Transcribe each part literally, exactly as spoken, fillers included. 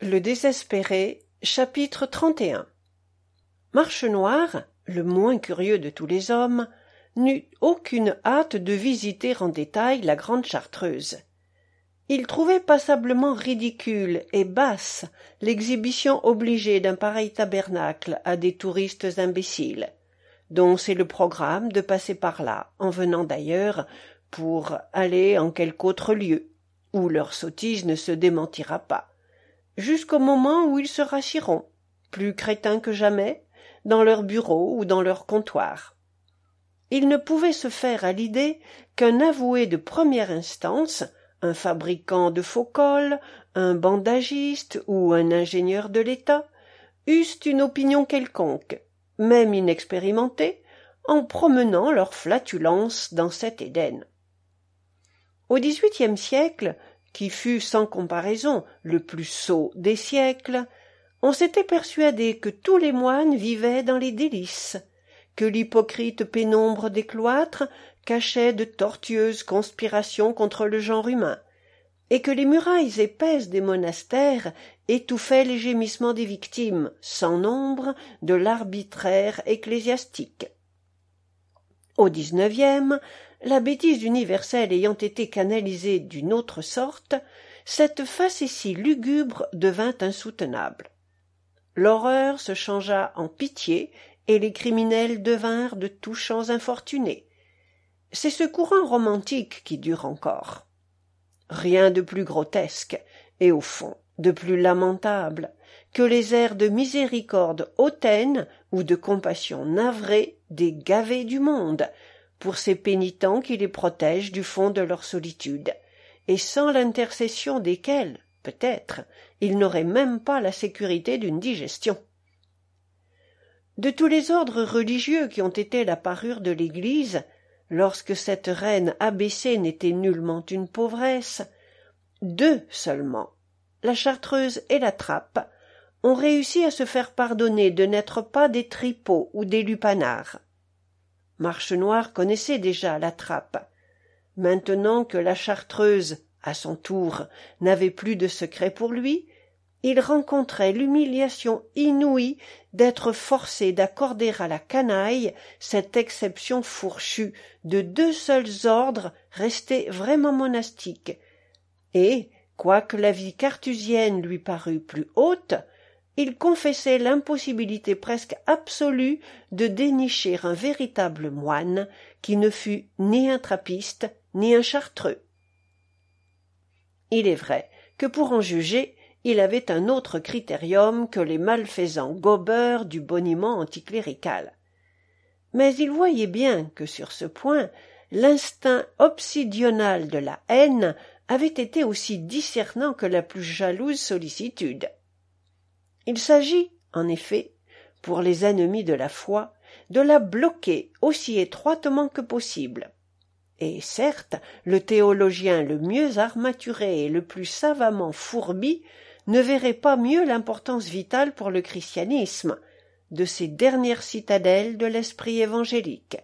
Le désespéré, chapitre trente et un. Marchenoir, le moins curieux de tous les hommes, n'eut aucune hâte de visiter en détail la grande Chartreuse. Il trouvait passablement ridicule et basse l'exhibition obligée d'un pareil tabernacle à des touristes imbéciles, dont c'est le programme de passer par là, en venant d'ailleurs, pour aller en quelque autre lieu, où leur sottise ne se démentira pas, jusqu'au moment où ils se rassieront, plus crétins que jamais, dans leur bureau ou dans leur comptoir. Il ne pouvait se faire à l'idée qu'un avoué de première instance, un fabricant de faux cols, un bandagiste ou un ingénieur de l'État, eussent une opinion quelconque, même inexpérimentée, en promenant leur flatulence dans cet Éden. Au dix-huitième siècle, qui fut sans comparaison le plus sot des siècles, on s'était persuadé que tous les moines vivaient dans les délices, que l'hypocrite pénombre des cloîtres cachait de tortueuses conspirations contre le genre humain, et que les murailles épaisses des monastères étouffaient les gémissements des victimes, sans nombre, de l'arbitraire ecclésiastique. Au dix-neuvième, la bêtise universelle ayant été canalisée d'une autre sorte, cette facétie lugubre devint insoutenable. L'horreur se changea en pitié, et les criminels devinrent de touchants infortunés. C'est ce courant romantique qui dure encore. Rien de plus grotesque, et au fond de plus lamentable, que les airs de miséricorde hautaine ou de compassion navrée des gavés du monde, pour ces pénitents qui les protègent du fond de leur solitude, et sans l'intercession desquels, peut-être, ils n'auraient même pas la sécurité d'une digestion. De tous les ordres religieux qui ont été la parure de l'Église, lorsque cette reine abaissée n'était nullement une pauvresse, deux seulement, la Chartreuse et la Trappe, ont réussi à se faire pardonner de n'être pas des tripots ou des lupanards. Marchenoir connaissait déjà la Trappe. Maintenant que la Chartreuse, à son tour, n'avait plus de secret pour lui, il rencontrait l'humiliation inouïe d'être forcé d'accorder à la canaille cette exception fourchue de deux seuls ordres restés vraiment monastiques, et, quoique la vie carthusienne lui parût plus haute, il confessait l'impossibilité presque absolue de dénicher un véritable moine qui ne fût ni un trappiste ni un chartreux. Il est vrai que pour en juger, il avait un autre critérium que les malfaisants gobeurs du boniment anticlérical. Mais il voyait bien que sur ce point, l'instinct obsidional de la haine avait été aussi discernant que la plus jalouse sollicitude. Il s'agit, en effet, pour les ennemis de la foi, de la bloquer aussi étroitement que possible. Et certes, le théologien le mieux armaturé et le plus savamment fourbi ne verrait pas mieux l'importance vitale pour le christianisme de ces dernières citadelles de l'esprit évangélique.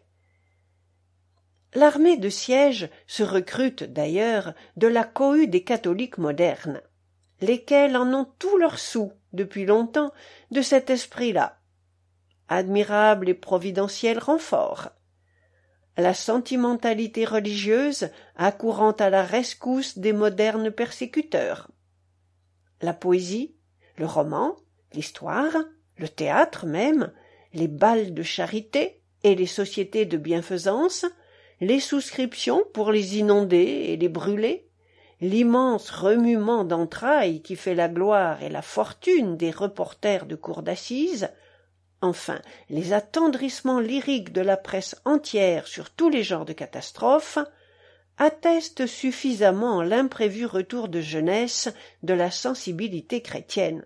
L'armée de siège se recrute d'ailleurs de la cohue des catholiques modernes, lesquels en ont tout leur soûl depuis longtemps de cet esprit-là. Admirable et providentiel renfort. La sentimentalité religieuse accourant à la rescousse des modernes persécuteurs. La poésie, le roman, l'histoire, le théâtre même, les bals de charité et les sociétés de bienfaisance, les souscriptions pour les inonder et les brûler, l'immense remuement d'entrailles qui fait la gloire et la fortune des reporters de cour d'assises, enfin les attendrissements lyriques de la presse entière sur tous les genres de catastrophes, attestent suffisamment l'imprévu retour de jeunesse de la sensibilité chrétienne.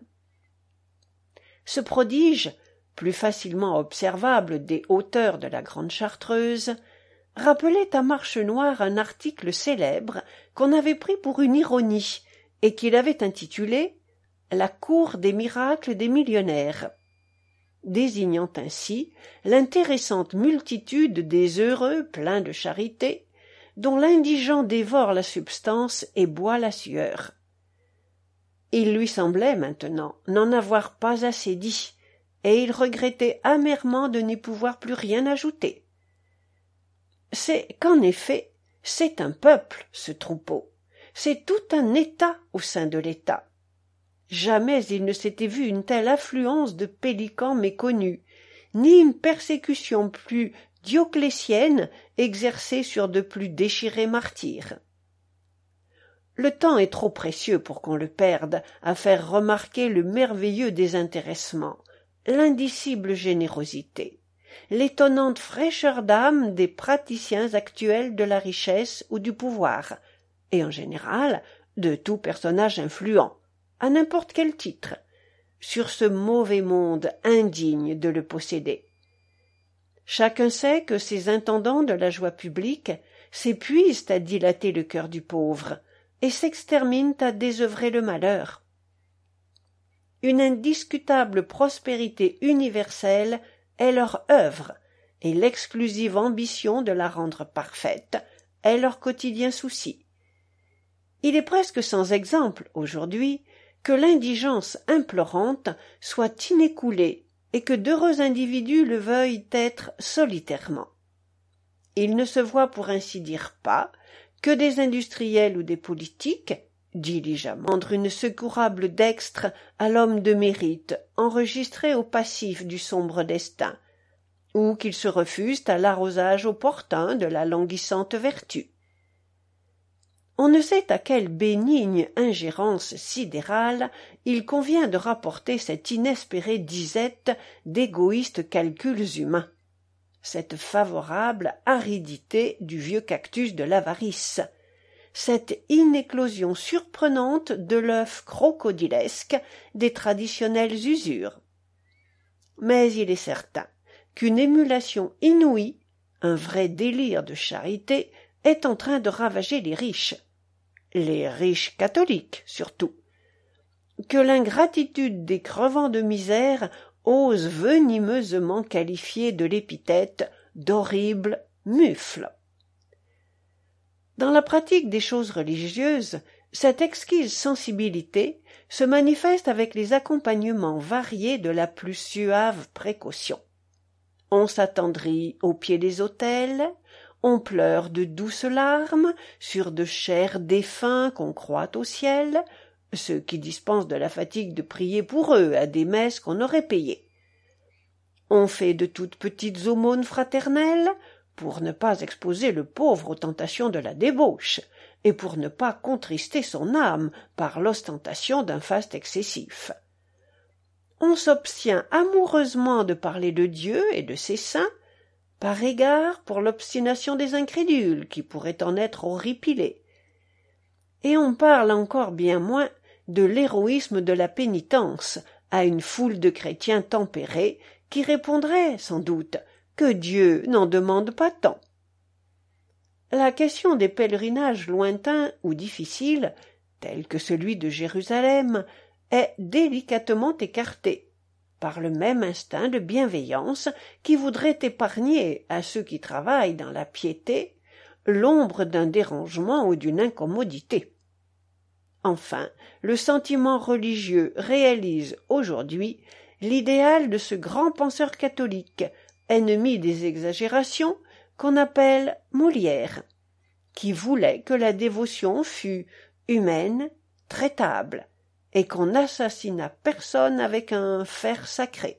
Ce prodige, plus facilement observable des hauteurs de la grande Chartreuse, rappelait à Marchenoir un article célèbre qu'on avait pris pour une ironie et qu'il avait intitulé « La cour des miracles des millionnaires », désignant ainsi l'intéressante multitude des heureux pleins de charité, dont l'indigent dévore la substance et boit la sueur. Il lui semblait maintenant n'en avoir pas assez dit, et il regrettait amèrement de n'y pouvoir plus rien ajouter. C'est qu'en effet, c'est un peuple, ce troupeau, c'est tout un État au sein de l'État. Jamais il ne s'était vu une telle affluence de pélicans méconnus, ni une persécution plus dioclétienne exercée sur de plus déchirés martyrs. Le temps est trop précieux pour qu'on le perde à faire remarquer le merveilleux désintéressement, l'indicible générosité, l'étonnante fraîcheur d'âme des praticiens actuels de la richesse ou du pouvoir, et en général de tout personnage influent, à n'importe quel titre, sur ce mauvais monde indigne de le posséder. Chacun sait que ces intendants de la joie publique s'épuisent à dilater le cœur du pauvre et s'exterminent à désœuvrer le malheur. Une indiscutable prospérité universelle est leur œuvre, et l'exclusive ambition de la rendre parfaite est leur quotidien souci. Il est presque sans exemple, aujourd'hui, que l'indigence implorante soit inécoulée et que d'heureux individus le veuillent être solitairement. Il ne se voit pour ainsi dire pas que des industriels ou des politiques, diligemment rendre une secourable dextre à l'homme de mérite enregistré au passif du sombre destin, ou qu'ils se refusent à l'arrosage opportun de la languissante vertu. On ne sait à quelle bénigne ingérence sidérale il convient de rapporter cette inespérée disette d'égoïstes calculs humains, cette favorable aridité du vieux cactus de l'avarice, cette inéclosion surprenante de l'œuf crocodilesque des traditionnelles usures. Mais il est certain qu'une émulation inouïe, un vrai délire de charité, est en train de ravager les riches, les riches catholiques surtout, que l'ingratitude des crevants de misère ose venimeusement qualifier de l'épithète d'horrible mufle. Dans la pratique des choses religieuses, cette exquise sensibilité se manifeste avec les accompagnements variés de la plus suave précaution. On s'attendrit au pied des autels, on pleure de douces larmes sur de chers défunts qu'on croit au ciel, ceux qui dispensent de la fatigue de prier pour eux à des messes qu'on aurait payées. On fait de toutes petites aumônes fraternelles, pour ne pas exposer le pauvre aux tentations de la débauche, et pour ne pas contrister son âme par l'ostentation d'un faste excessif. On s'obstient amoureusement de parler de Dieu et de ses saints, par égard pour l'obstination des incrédules qui pourraient en être horripilés. Et on parle encore bien moins de l'héroïsme de la pénitence à une foule de chrétiens tempérés qui répondraient, sans doute, que Dieu n'en demande pas tant. La question des pèlerinages lointains ou difficiles, tels que celui de Jérusalem, est délicatement écartée, par le même instinct de bienveillance qui voudrait épargner à ceux qui travaillent dans la piété l'ombre d'un dérangement ou d'une incommodité. Enfin, le sentiment religieux réalise aujourd'hui l'idéal de ce grand penseur catholique, ennemi des exagérations, qu'on appelle Molière, qui voulait que la dévotion fût humaine, traitable, et qu'on n'assassinât personne avec un fer sacré.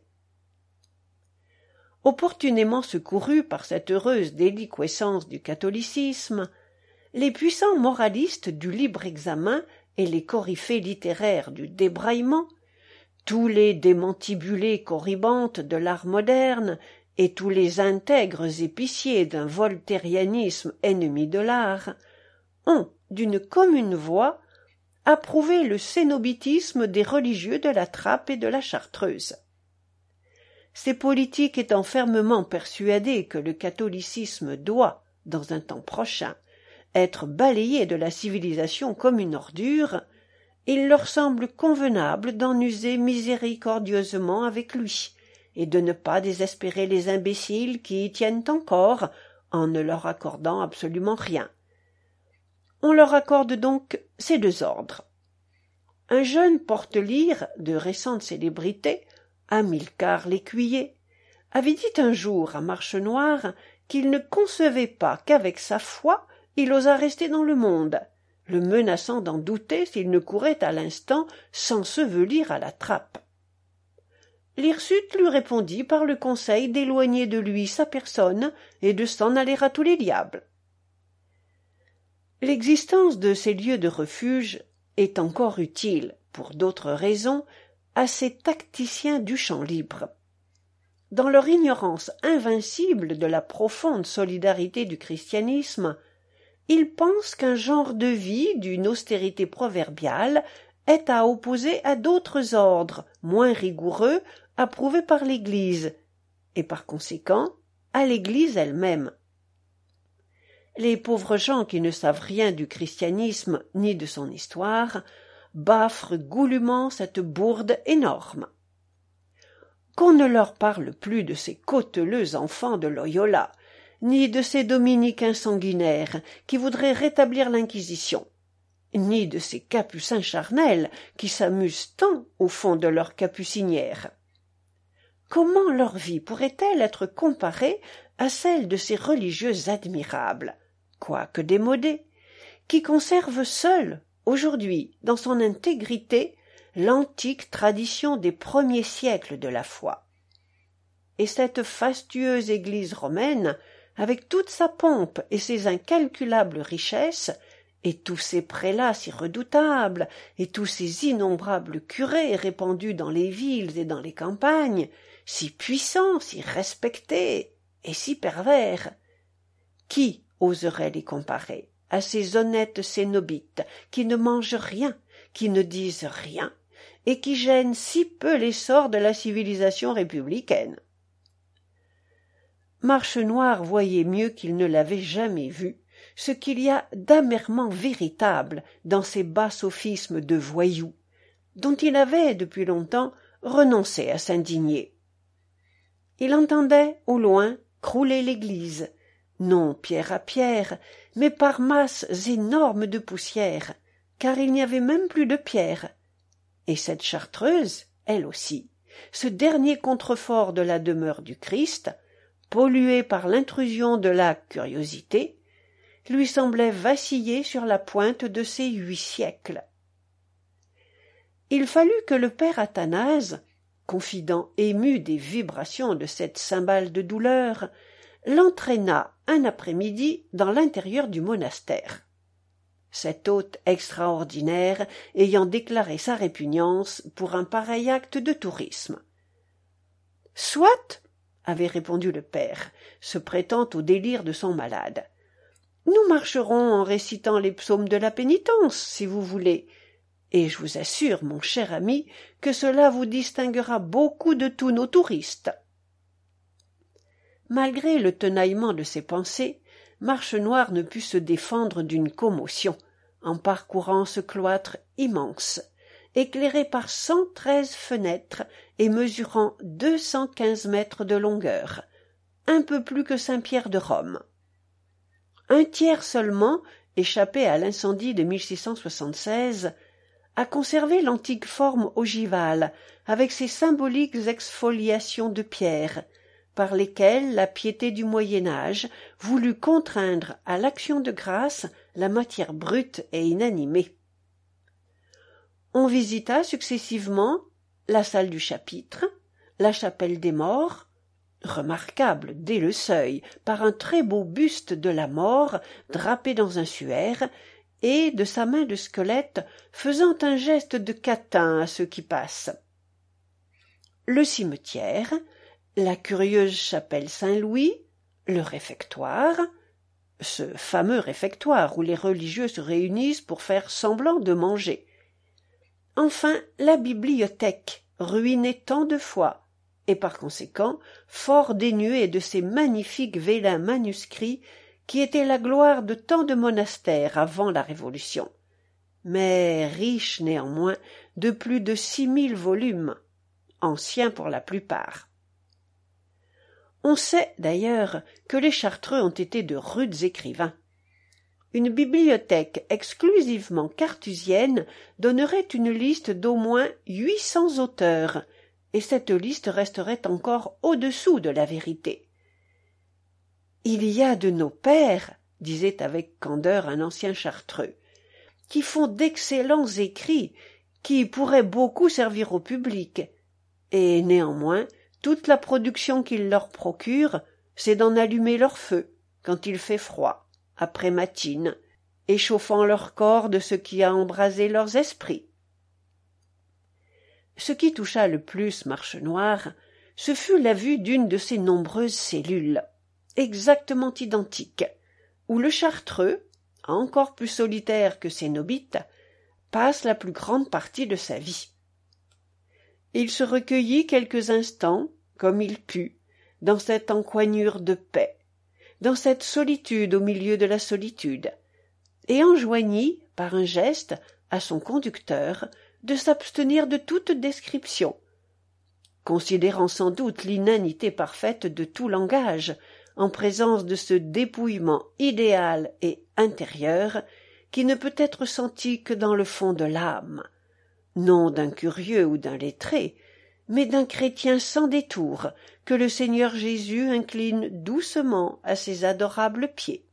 Opportunément secourus par cette heureuse déliquescence du catholicisme, les puissants moralistes du libre examen et les coryphées littéraires du débraillement, tous les démantibulés corribantes de l'art moderne et tous les intègres épiciers d'un voltairianisme ennemi de l'art, ont, d'une commune voix, approuvé le cénobitisme des religieux de la Trappe et de la Chartreuse. Ces politiques étant fermement persuadés que le catholicisme doit, dans un temps prochain, être balayé de la civilisation comme une ordure, il leur semble convenable d'en user miséricordieusement avec lui, et de ne pas désespérer les imbéciles qui y tiennent encore, en ne leur accordant absolument rien. On leur accorde donc ces deux ordres. un jeune porte-lyre de récente célébrité, Hamilcar l'Écuyer, avait dit un jour à Marchenoir qu'il ne concevait pas qu'avec sa foi il osât rester dans le monde, le menaçant d'en douter s'il ne courait à l'instant s'ensevelir à la trappe. L'hirsute lui répondit par le conseil d'éloigner de lui sa personne et de s'en aller à tous les diables. L'existence de ces lieux de refuge est encore utile, pour d'autres raisons, à ces tacticiens du champ libre. Dans leur ignorance invincible de la profonde solidarité du christianisme, ils pensent qu'un genre de vie d'une austérité proverbiale est à opposer à d'autres ordres, moins rigoureux, approuvés par l'Église, et par conséquent à l'Église elle-même. Les pauvres gens qui ne savent rien du christianisme ni de son histoire baffrent goulûment cette bourde énorme. Qu'on ne leur parle plus de ces cauteleux enfants de Loyola, ni de ces dominicains sanguinaires qui voudraient rétablir l'Inquisition, ni de ces capucins charnels qui s'amusent tant au fond de leur capucinière. Comment leur vie pourrait-elle être comparée à celle de ces religieux admirables, quoique démodés, qui conservent seuls, aujourd'hui, dans son intégrité, l'antique tradition des premiers siècles de la foi. Et cette fastueuse église romaine, avec toute sa pompe et ses incalculables richesses, et tous ces prélats si redoutables, et tous ces innombrables curés répandus dans les villes et dans les campagnes, si puissants, si respectés, et si pervers, qui oserait les comparer à ces honnêtes cénobites qui ne mangent rien, qui ne disent rien, et qui gênent si peu l'essor de la civilisation républicaine? Marchenoir voyait mieux qu'il ne l'avait jamais vu ce qu'il y a d'amèrement véritable dans ces bas sophismes de voyous, dont il avait, depuis longtemps, renoncé à s'indigner. Il entendait, au loin, crouler l'église, non pierre à pierre, mais par masses énormes de poussière, car il n'y avait même plus de pierre. Et cette chartreuse, elle aussi, ce dernier contrefort de la demeure du Christ, pollué par l'intrusion de la curiosité, lui semblait vaciller sur la pointe de ses huit siècles. Il fallut que le père Athanase, confident ému des vibrations de cette cymbale de douleur, l'entraîna un après-midi dans l'intérieur du monastère. Cet hôte extraordinaire ayant déclaré sa répugnance pour un pareil acte de tourisme. « Soit, » avait répondu le père, se prêtant au délire de son malade. « Nous marcherons en récitant les psaumes de la pénitence, si vous voulez, et je vous assure, mon cher ami, que cela vous distinguera beaucoup de tous nos touristes. » Malgré le tenaillement de ses pensées, Marchenoir ne put se défendre d'une commotion en parcourant ce cloître immense, éclairé par cent treize fenêtres et mesurant deux cent quinze mètres de longueur, un peu plus que Saint-Pierre de Rome. Un tiers seulement, échappé à l'incendie de mille six cent soixante-seize, a conservé l'antique forme ogivale avec ses symboliques exfoliations de pierre, par lesquelles la piété du Moyen-Âge voulut contraindre à l'action de grâce la matière brute et inanimée. On visita successivement la salle du chapitre, la chapelle des morts, remarquable dès le seuil par un très beau buste de la mort drapé dans un suaire et de sa main de squelette faisant un geste de catin à ceux qui passent. Le cimetière, la curieuse chapelle Saint-Louis, le réfectoire, ce fameux réfectoire où les religieux se réunissent pour faire semblant de manger. Enfin, la bibliothèque, ruinée tant de fois, et par conséquent fort dénuée de ces magnifiques vélins manuscrits qui étaient la gloire de tant de monastères avant la Révolution, mais riche néanmoins de plus de six mille volumes, anciens pour la plupart. On sait d'ailleurs que les Chartreux ont été de rudes écrivains. une bibliothèque exclusivement cartésienne donnerait une liste d'au moins huit cents auteurs, et cette liste resterait encore au-dessous de la vérité. Il y a de nos pères, disait avec candeur un ancien chartreux, qui font d'excellents écrits, qui pourraient beaucoup servir au public, et néanmoins toute la production qu'ils leur procurent, c'est d'en allumer leur feu, quand il fait froid, après matine, échauffant leur corps de ce qui a embrasé leurs esprits. Ce qui toucha le plus Marchenoir, ce fut la vue d'une de ces nombreuses cellules, exactement identiques, où le chartreux, encore plus solitaire que ses nobites, passe la plus grande partie de sa vie. Il se recueillit quelques instants, comme il put, dans cette encoignure de paix, dans cette solitude au milieu de la solitude, et enjoignit, par un geste, à son conducteur, de s'abstenir de toute description, considérant sans doute l'inanité parfaite de tout langage, en présence de ce dépouillement idéal et intérieur qui ne peut être senti que dans le fond de l'âme, non d'un curieux ou d'un lettré, mais d'un chrétien sans détour que le Seigneur Jésus incline doucement à ses adorables pieds.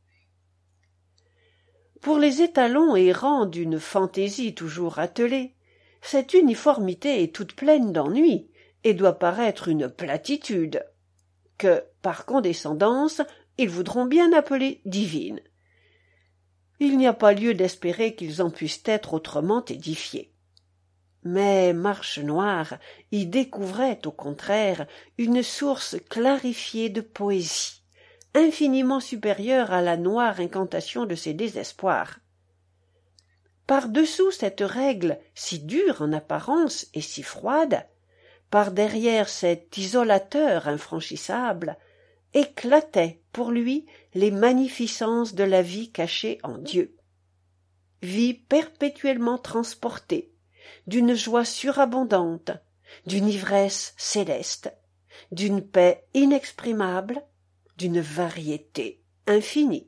Pour les étalons errants d'une fantaisie toujours attelée, cette uniformité est toute pleine d'ennui et doit paraître une platitude, que, par condescendance, ils voudront bien appeler divine. Il n'y a pas lieu d'espérer qu'ils en puissent être autrement édifiés. Mais Marchenoir y découvrait, au contraire, une source clarifiée de poésie, infiniment supérieure à la noire incantation de ses désespoirs. Par-dessous cette règle si dure en apparence et si froide, par derrière cet isolateur infranchissable, éclataient pour lui les magnificences de la vie cachée en Dieu. Vie perpétuellement transportée, d'une joie surabondante, d'une ivresse céleste, d'une paix inexprimable, d'une variété infinie.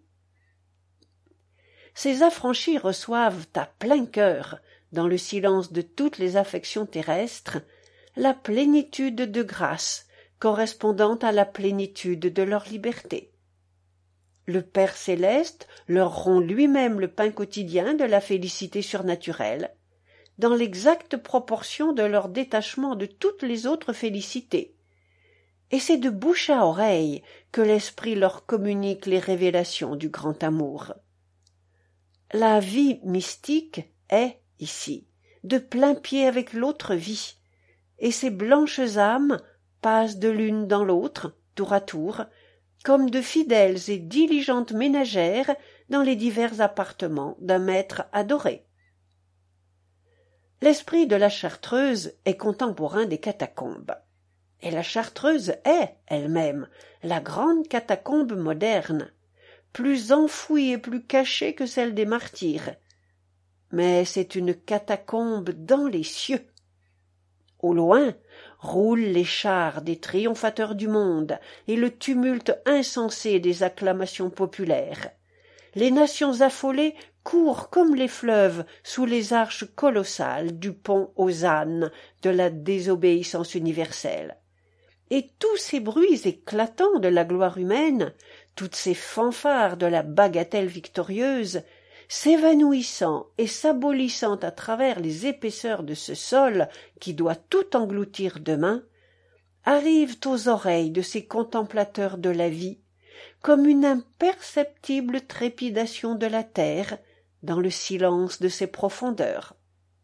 Ces affranchis reçoivent à plein cœur, dans le silence de toutes les affections terrestres, la plénitude de grâce correspondant à la plénitude de leur liberté. Le Père céleste leur rompt lui-même le pain quotidien de la félicité surnaturelle, dans l'exacte proportion de leur détachement de toutes les autres félicités, et c'est de bouche à oreille que l'esprit leur communique les révélations du grand amour. La vie mystique est, ici, de plain pied avec l'autre vie, et ces blanches âmes passent de l'une dans l'autre, tour à tour, comme de fidèles et diligentes ménagères dans les divers appartements d'un maître adoré. L'esprit de la Chartreuse est contemporain des catacombes, et la Chartreuse est, elle-même, la grande catacombe moderne, plus enfouie et plus cachée que celle des martyrs. Mais c'est une catacombe dans les cieux. Au loin roulent les chars des triomphateurs du monde et le tumulte insensé des acclamations populaires. Les nations affolées courent comme les fleuves sous les arches colossales du pont aux ânes de la désobéissance universelle. Et tous ces bruits éclatants de la gloire humaine, toutes ces fanfares de la bagatelle victorieuse, s'évanouissant et s'abolissant à travers les épaisseurs de ce sol qui doit tout engloutir demain, arrivent aux oreilles de ces contemplateurs de la vie comme une imperceptible trépidation de la terre dans le silence de ses profondeurs.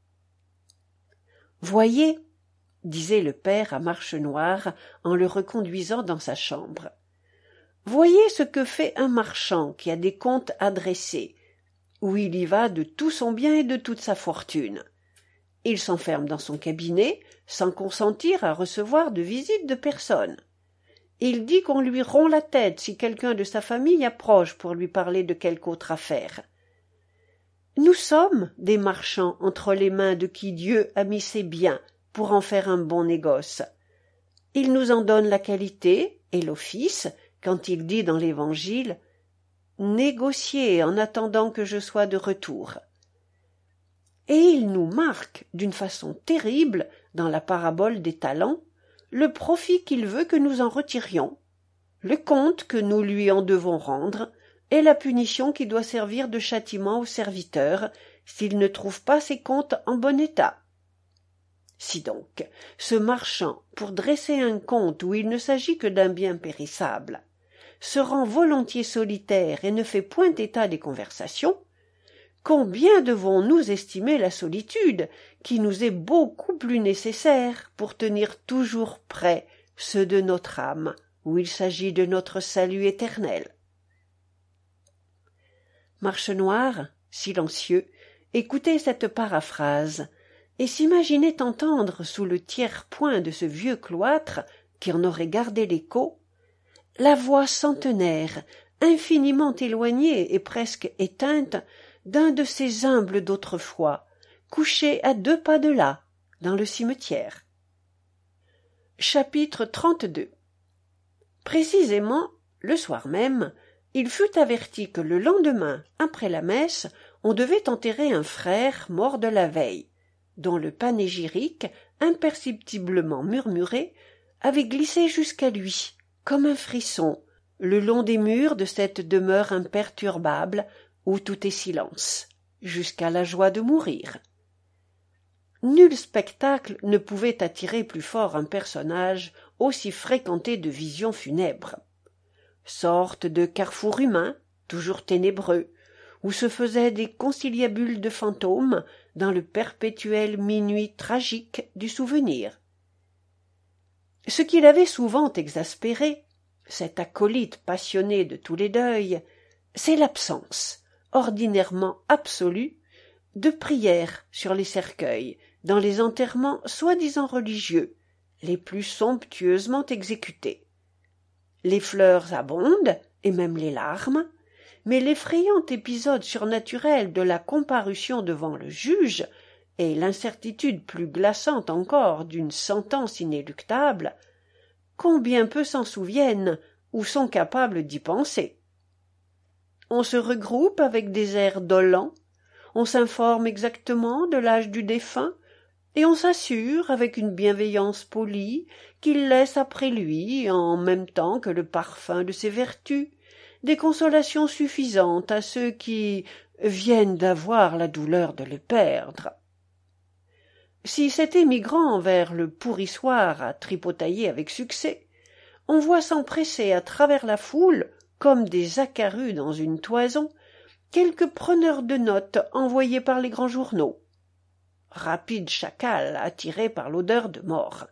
« Voyez, » disait le père à Marchenoir en le reconduisant dans sa chambre, « voyez ce que fait un marchand qui a des comptes à dresser, où il y va de tout son bien et de toute sa fortune. Il s'enferme dans son cabinet sans consentir à recevoir de visite de personne. Il dit qu'on lui rompt la tête si quelqu'un de sa famille approche pour lui parler de quelque autre affaire. Nous sommes des marchands entre les mains de qui Dieu a mis ses biens pour en faire un bon négoce. Il nous en donne la qualité et l'office quand il dit dans l'Évangile « négocier en attendant que je sois de retour. Et il nous marque d'une façon terrible, dans la parabole des talents, le profit qu'il veut que nous en retirions, le compte que nous lui en devons rendre, et la punition qui doit servir de châtiment au serviteur s'il ne trouve pas ses comptes en bon état. Si donc, ce marchand, pour dresser un compte où il ne s'agit que d'un bien périssable, se rend volontiers solitaire et ne fait point état des conversations, combien devons-nous estimer la solitude, qui nous est beaucoup plus nécessaire pour tenir toujours prêts ceux de notre âme, où il s'agit de notre salut éternel. Marchenoir, silencieux, écoutait cette paraphrase, et s'imaginait entendre sous le tiers-point de ce vieux cloître, qui en aurait gardé l'écho, la voix centenaire, infiniment éloignée et presque éteinte, d'un de ces humbles d'autrefois, couchés à deux pas de là, dans le cimetière. Chapitre trente-deux. Précisément, le soir même, il fut averti que le lendemain, après la messe, on devait enterrer un frère mort de la veille, dont le panégyrique, imperceptiblement murmuré, avait glissé jusqu'à lui, comme un frisson, le long des murs de cette demeure imperturbable où tout est silence, jusqu'à la joie de mourir. Nul spectacle ne pouvait attirer plus fort un personnage aussi fréquenté de visions funèbres. Sorte de carrefour humain, toujours ténébreux, où se faisaient des conciliabules de fantômes dans le perpétuel minuit tragique du souvenir. Ce qui l'avait souvent exaspéré, cet acolyte passionné de tous les deuils, c'est l'absence, ordinairement absolue, de prières sur les cercueils, dans les enterrements soi-disant religieux, les plus somptueusement exécutés. Les fleurs abondent, et même les larmes, mais l'effrayant épisode surnaturel de la comparution devant le juge, et l'incertitude plus glaçante encore d'une sentence inéluctable, combien peu s'en souviennent ou sont capables d'y penser. On se regroupe avec des airs dolents, on s'informe exactement de l'âge du défunt, et on s'assure, avec une bienveillance polie, qu'il laisse après lui, en même temps que le parfum de ses vertus, des consolations suffisantes à ceux qui viennent d'avoir la douleur de le perdre. Si cet émigrant vers le pourrissoir a tripotaillé avec succès, on voit s'empresser à travers la foule, comme des acarus dans une toison, quelques preneurs de notes envoyés par les grands journaux. Rapides chacals attirés par l'odeur de mort.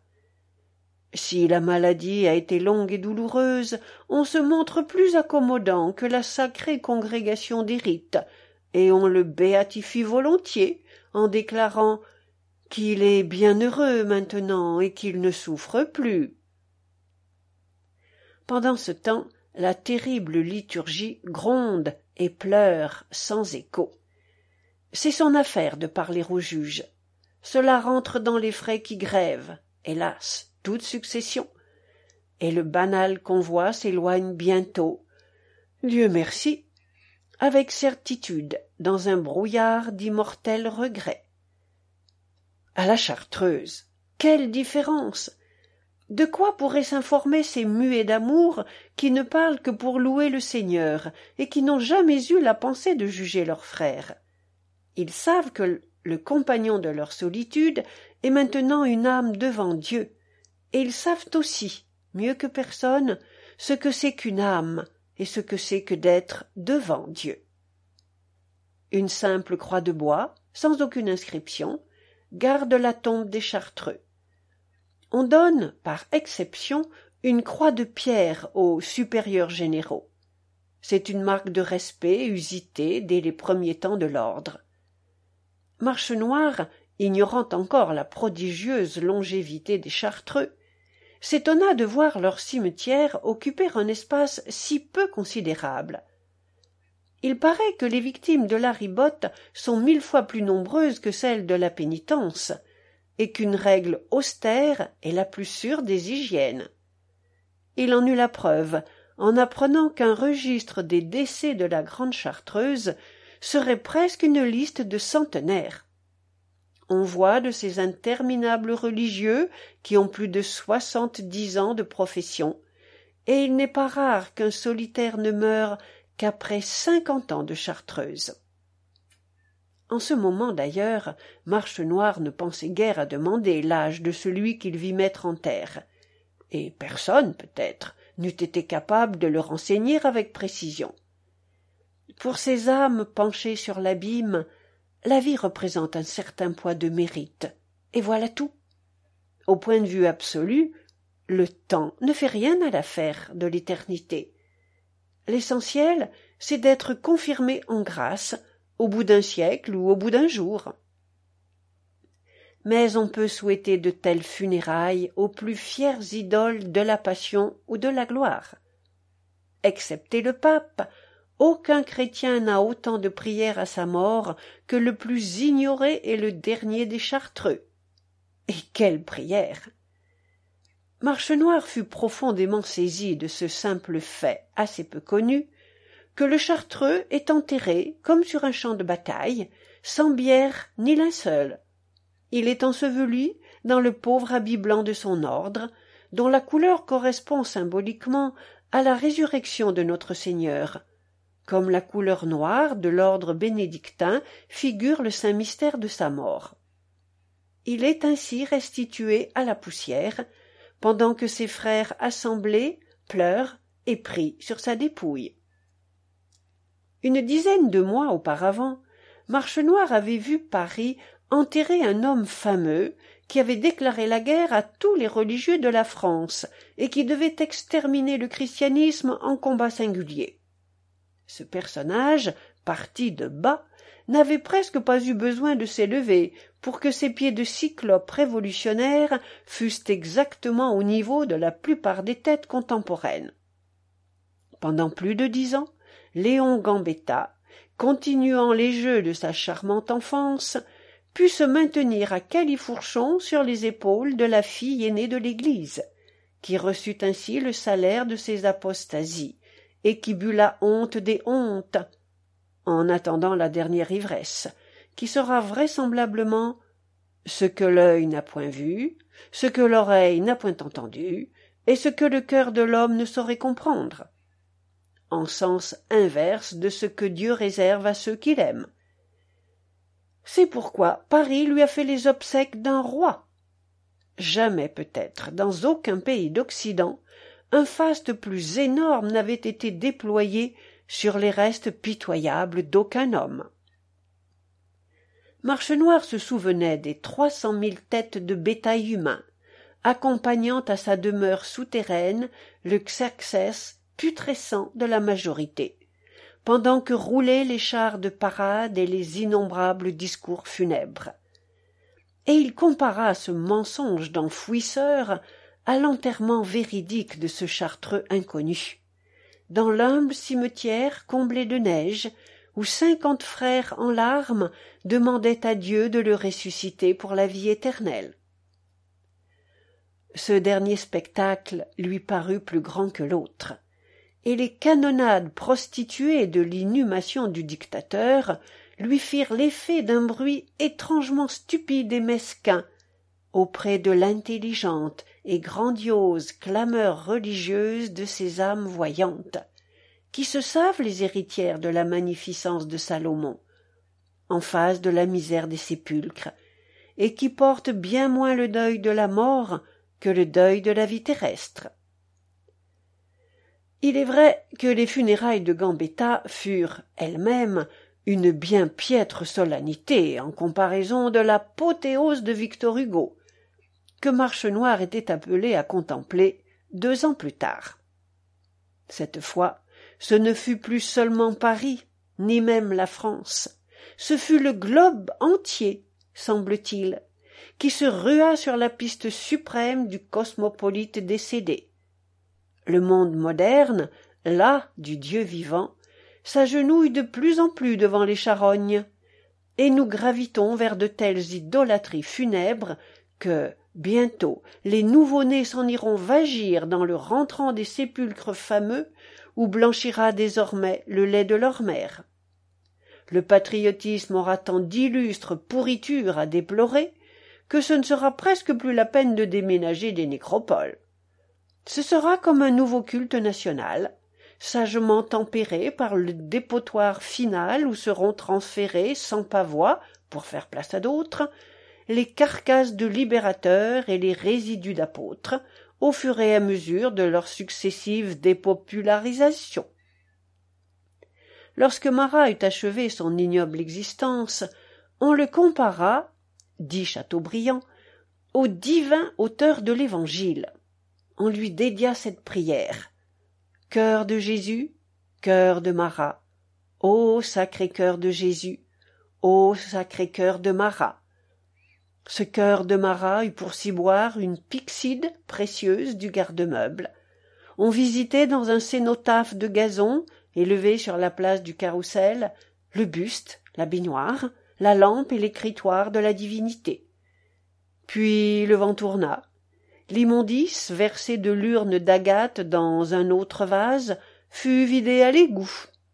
Si la maladie a été longue et douloureuse, on se montre plus accommodant que la sacrée congrégation des rites, et on le béatifie volontiers en déclarant qu'il est bien heureux maintenant et qu'il ne souffre plus. Pendant ce temps, la terrible liturgie gronde et pleure sans écho. C'est son affaire de parler au juge. Cela rentre dans les frais qui grèvent, hélas, toute succession, et le banal convoi s'éloigne bientôt, Dieu merci, avec certitude, dans un brouillard d'immortels regrets. À la Chartreuse, quelle différence! De quoi pourraient s'informer ces muets d'amour qui ne parlent que pour louer le Seigneur et qui n'ont jamais eu la pensée de juger leurs frères? Ils savent que le compagnon de leur solitude est maintenant une âme devant Dieu, et ils savent aussi, mieux que personne, ce que c'est qu'une âme et ce que c'est que d'être devant Dieu. Une simple croix de bois, sans aucune inscription, garde la tombe des Chartreux. On donne, par exception, une croix de pierre aux supérieurs généraux. C'est une marque de respect usitée dès les premiers temps de l'ordre. Marchenoir, ignorant encore la prodigieuse longévité des Chartreux, s'étonna de voir leur cimetière occuper un espace si peu considérable. Il paraît que les victimes de la ribote sont mille fois plus nombreuses que celles de la pénitence, et qu'une règle austère est la plus sûre des hygiènes. Il en eut la preuve en apprenant qu'un registre des décès de la Grande Chartreuse serait presque une liste de centenaires. On voit de ces interminables religieux qui ont plus de soixante-dix ans de profession, et il n'est pas rare qu'un solitaire ne meure qu'après cinquante ans de Chartreuse. En ce moment d'ailleurs, Marchenoir ne pensait guère à demander l'âge de celui qu'il vit mettre en terre, et personne, peut-être, n'eût été capable de le renseigner avec précision. Pour ces âmes penchées sur l'abîme, la vie représente un certain poids de mérite, et voilà tout. Au point de vue absolu, le temps ne fait rien à l'affaire de l'éternité. L'essentiel, c'est d'être confirmé en grâce au bout d'un siècle ou au bout d'un jour. Mais on peut souhaiter de telles funérailles aux plus fières idoles de la passion ou de la gloire. Excepté le pape, aucun chrétien n'a autant de prières à sa mort que le plus ignoré et le dernier des Chartreux. Et quelle prière! Marchenoir fut profondément saisi de ce simple fait assez peu connu, que le Chartreux est enterré comme sur un champ de bataille, sans bière ni linceul. Il est enseveli dans le pauvre habit blanc de son ordre, dont la couleur correspond symboliquement à la résurrection de notre Seigneur, comme la couleur noire de l'ordre bénédictin figure le saint mystère de sa mort. Il est ainsi restitué à la poussière, pendant que ses frères assemblés pleurent et prient sur sa dépouille. Une dizaine de mois auparavant, Marchenoir avait vu Paris enterrer un homme fameux qui avait déclaré la guerre à tous les religieux de la France et qui devait exterminer le christianisme en combat singulier. Ce personnage, parti de bas, n'avait presque pas eu besoin de s'élever pour que ses pieds de cyclope révolutionnaire fussent exactement au niveau de la plupart des têtes contemporaines. Pendant plus de dix ans, Léon Gambetta, continuant les jeux de sa charmante enfance, put se maintenir à califourchon sur les épaules de la fille aînée de l'Église, qui reçut ainsi le salaire de ses apostasies, et qui but la honte des hontes, en attendant la dernière ivresse, qui sera vraisemblablement ce que l'œil n'a point vu, ce que l'oreille n'a point entendu, et ce que le cœur de l'homme ne saurait comprendre, en sens inverse de ce que Dieu réserve à ceux qu'il aime. C'est pourquoi Paris lui a fait les obsèques d'un roi. Jamais peut-être, dans aucun pays d'Occident, un faste plus énorme n'avait été déployé sur les restes pitoyables d'aucun homme. Marchenoir se souvenait des trois cent mille têtes de bétail humain, accompagnant à sa demeure souterraine le Xerxès putrescent de la majorité, pendant que roulaient les chars de parade et les innombrables discours funèbres. Et il compara ce mensonge d'enfouisseur à l'enterrement véridique de ce Chartreux inconnu, dans l'humble cimetière comblé de neige, où cinquante frères en larmes demandaient à Dieu de le ressusciter pour la vie éternelle. Ce dernier spectacle lui parut plus grand que l'autre, et les canonnades prostituées de l'inhumation du dictateur lui firent l'effet d'un bruit étrangement stupide et mesquin auprès de l'intelligente et grandiose clameur religieuse de ces âmes voyantes, qui se savent les héritières de la magnificence de Salomon, en face de la misère des sépulcres, et qui portent bien moins le deuil de la mort que le deuil de la vie terrestre. Il est vrai que les funérailles de Gambetta furent, elles-mêmes, une bien piètre solennité en comparaison de l'apothéose de Victor Hugo, que Marchenoir était appelé à contempler deux ans plus tard. Cette fois, ce ne fut plus seulement Paris, ni même la France, ce fut le globe entier, semble-t-il, qui se rua sur la piste suprême du cosmopolite décédé. Le monde moderne, là du Dieu vivant, s'agenouille de plus en plus devant les charognes, et nous gravitons vers de telles idolâtries funèbres que, Bientôt, les nouveau-nés s'en iront vagir dans le rentrant des sépulcres fameux où blanchira désormais le lait de leur mère. Le patriotisme aura tant d'illustres pourritures à déplorer que ce ne sera presque plus la peine de déménager des nécropoles. Ce sera comme un nouveau culte national, sagement tempéré par le dépotoir final où seront transférés sans pavois, pour faire place à d'autres, les carcasses de libérateurs et les résidus d'apôtres, au fur et à mesure de leur successive dépopularisation. Lorsque Marat eut achevé son ignoble existence, on le compara, dit Chateaubriand, au divin auteur de l'Évangile. On lui dédia cette prière. Cœur de Jésus, cœur de Marat, ô sacré cœur de Jésus, ô sacré cœur de Marat. Ce cœur de Marat eut pour ciboire une pyxide précieuse du garde-meuble. On visitait dans un cénotaphe de gazon, élevé sur la place du Carrousel, le buste, la baignoire, la lampe et l'écritoire de la divinité. Puis le vent tourna. L'immondice, versée de l'urne d'agate dans un autre vase, fut vidée à l'égout.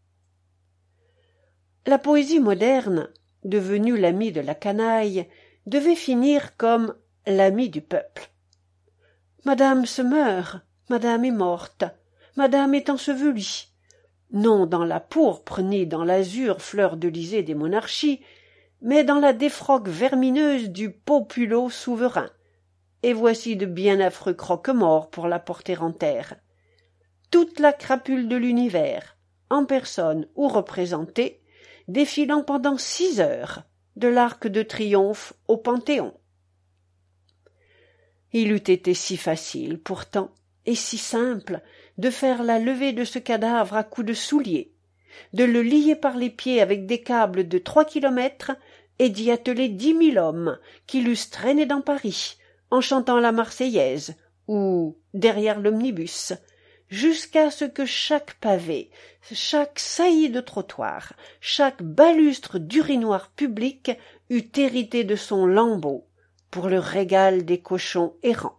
La poésie moderne, devenue l'amie de la canaille, devait finir comme l'amie du peuple. Madame se meurt, madame est morte, madame est ensevelie, non dans la pourpre ni dans l'azur fleur-de-lysée des monarchies, mais dans la défroque vermineuse du populo souverain. Et voici de bien affreux croque-morts pour la porter en terre. Toute la crapule de l'univers, en personne ou représentée, défilant pendant six heures, de l'arc de triomphe au Panthéon. Il eût été si facile, pourtant, et si simple, de faire la levée de ce cadavre à coups de souliers, de le lier par les pieds avec des câbles de trois kilomètres et d'y atteler dix mille hommes qui l'eussent traîné dans Paris, en chantant la Marseillaise, ou derrière l'omnibus, jusqu'à ce que chaque pavé, chaque saillie de trottoir, chaque balustre d'urinoir public eût hérité de son lambeau, pour le régal des cochons errants.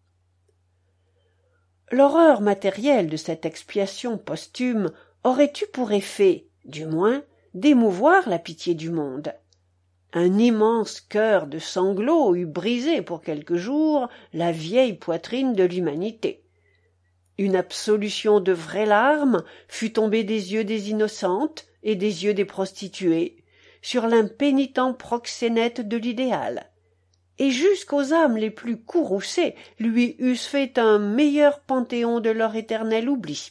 L'horreur matérielle de cette expiation posthume aurait eu pour effet, du moins, d'émouvoir la pitié du monde. Un immense cœur de sanglots eût brisé pour quelques jours la vieille poitrine de l'humanité. Une absolution de vraies larmes fut tombée des yeux des innocentes et des yeux des prostituées sur l'impénitent proxénète de l'idéal, et jusqu'aux âmes les plus courroucées lui eussent fait un meilleur panthéon de leur éternel oubli.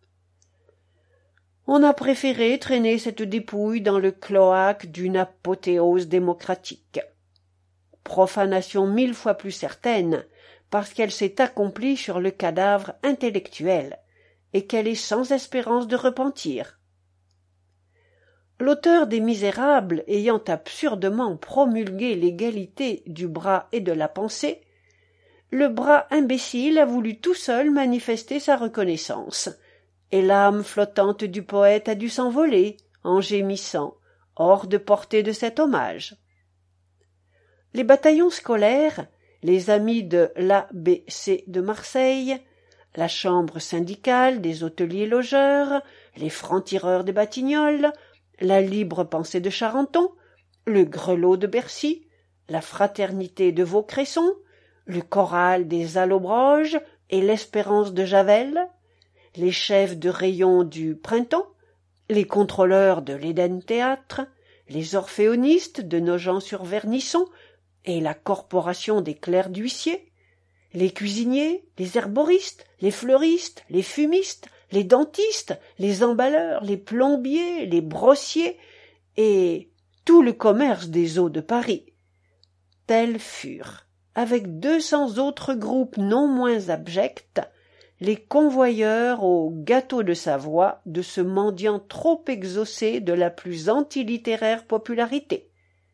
On a préféré traîner cette dépouille dans le cloaque d'une apothéose démocratique. Profanation mille fois plus certaine, parce qu'elle s'est accomplie sur le cadavre intellectuel, et qu'elle est sans espérance de repentir. L'auteur des Misérables ayant absurdement promulgué l'égalité du bras et de la pensée, le bras imbécile a voulu tout seul manifester sa reconnaissance, et l'âme flottante du poète a dû s'envoler, en gémissant, hors de portée de cet hommage. Les bataillons scolaires, les amis de l'A B C de Marseille, la chambre syndicale des hôteliers-logeurs, les francs-tireurs des Batignolles, la libre pensée de Charenton, le grelot de Bercy, la fraternité de Vaucresson, le choral des Allobroges et l'Espérance de Javel, les chefs de rayon du Printemps, les contrôleurs de l'Éden Théâtre, les orphéonistes de Nogent-sur-Vernisson et la corporation des clercs d'huissiers, les cuisiniers, les herboristes, les fleuristes, les fumistes, les dentistes, les emballeurs, les plombiers, les brossiers et tout le commerce des eaux de Paris. Tels furent, avec deux cents autres groupes non moins abjects, les convoyeurs au gâteau de Savoie de ce mendiant trop exaucé de la plus antilittéraire popularité.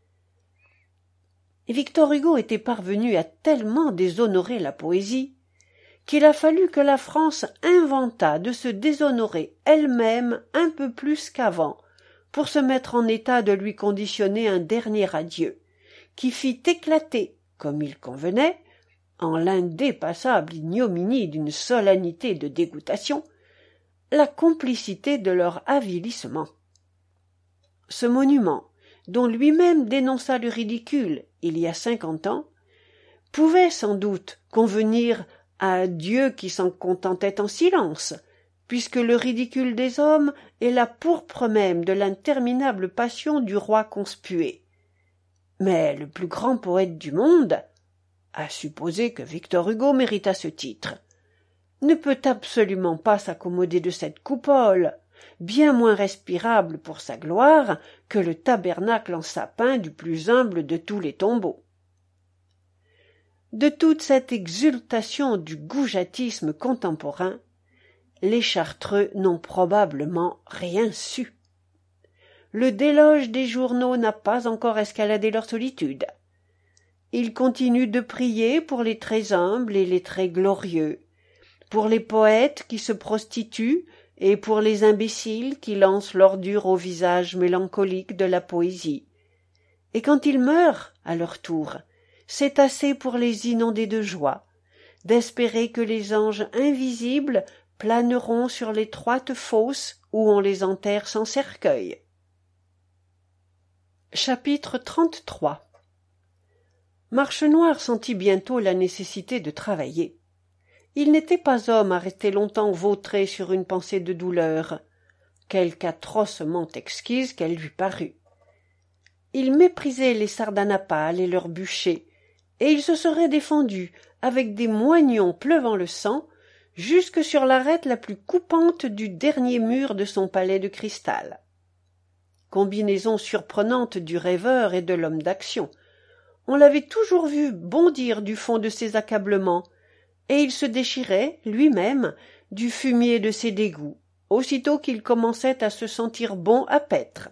Et Victor Hugo était parvenu à tellement déshonorer la poésie qu'il a fallu que la France inventât de se déshonorer elle-même un peu plus qu'avant, pour se mettre en état de lui conditionner un dernier adieu, qui fit éclater, comme il convenait, en l'indépassable ignominie d'une solennité de dégoûtation, la complicité de leur avilissement. Ce monument, dont lui-même dénonça le ridicule il y a cinquante ans, pouvait sans doute convenir à un Dieu qui s'en contentait en silence, puisque le ridicule des hommes est la pourpre même de l'interminable passion du roi conspué. Mais le plus grand poète du monde, à supposer que Victor Hugo méritât ce titre, ne peut absolument pas s'accommoder de cette coupole, bien moins respirable pour sa gloire que le tabernacle en sapin du plus humble de tous les tombeaux. De toute cette exultation du goujatisme contemporain, les Chartreux n'ont probablement rien su. Le déloge des journaux n'a pas encore escaladé leur solitude. Ils continuent de prier pour les très humbles et les très glorieux, pour les poètes qui se prostituent et pour les imbéciles qui lancent l'ordure au visage mélancolique de la poésie. Et quand ils meurent, à leur tour, c'est assez pour les inonder de joie, d'espérer que les anges invisibles planeront sur l'étroite fosse où on les enterre sans cercueil. Chapitre trente-trois. Marchenoir sentit bientôt la nécessité de travailler. Il n'était pas homme à rester longtemps vautré sur une pensée de douleur, quelque atrocement exquise qu'elle lui parût. Il méprisait les sardanapales et leurs bûchers, et il se serait défendu, avec des moignons pleuvant le sang, jusque sur l'arête la plus coupante du dernier mur de son palais de cristal. Combinaison surprenante du rêveur et de l'homme d'action. On l'avait toujours vu bondir du fond de ses accablements, et il se déchirait, lui-même, du fumier de ses dégoûts, aussitôt qu'il commençait à se sentir bon à paître.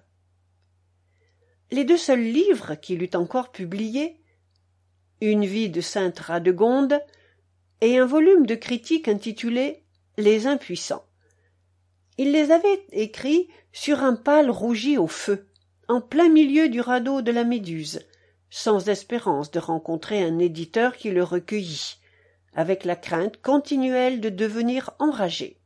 Les deux seuls livres qu'il eût encore publiés, Une vie de sainte Radegonde et un volume de critique intitulé Les impuissants. Il les avait écrits sur un pâle rougi au feu, en plein milieu du radeau de la Méduse, sans espérance de rencontrer un éditeur qui le recueillît, avec la crainte continuelle de devenir enragé.